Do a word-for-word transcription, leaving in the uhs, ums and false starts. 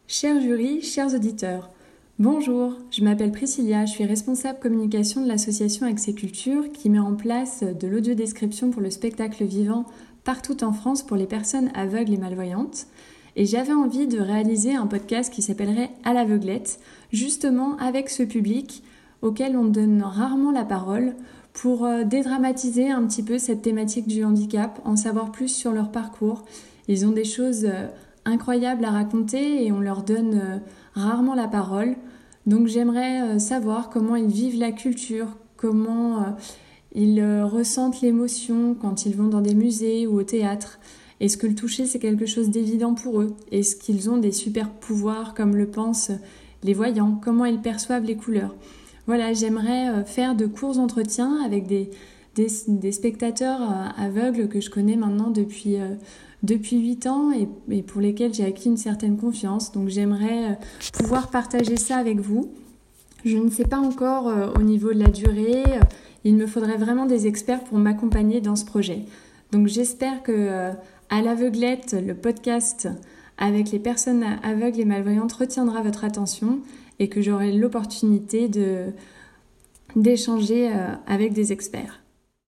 Cher jury, chers auditeurs, bonjour, je m'appelle Priscilla, je suis responsable communication de l'association Accès Culture qui met en place de l'audiodescription pour le spectacle vivant partout en France pour les personnes aveugles et malvoyantes. Et j'avais envie de réaliser un podcast qui s'appellerait À l'aveuglette, justement avec ce public auquel on donne rarement la parole pour dédramatiser un petit peu cette thématique du handicap, en savoir plus sur leur parcours. Ils ont des choses incroyables à raconter et on leur donne rarement la parole. Donc j'aimerais savoir comment ils vivent la culture, comment ils ressentent l'émotion quand ils vont dans des musées ou au théâtre. Est-ce que le toucher c'est quelque chose d'évident pour eux? Est-ce qu'ils ont des super pouvoirs comme le pensent les voyants? Comment ils perçoivent les couleurs? Voilà, j'aimerais faire de courts entretiens avec des, des, des spectateurs aveugles que je connais maintenant depuis, depuis huit ans et, et pour lesquels j'ai acquis une certaine confiance. Donc j'aimerais pouvoir partager ça avec vous. Je ne sais pas encore euh, au niveau de la durée. Il me faudrait vraiment des experts pour m'accompagner dans ce projet. Donc j'espère que euh, À l'aveuglette, le podcast avec les personnes aveugles et malvoyantes retiendra votre attention et que j'aurai l'opportunité de, d'échanger euh, avec des experts.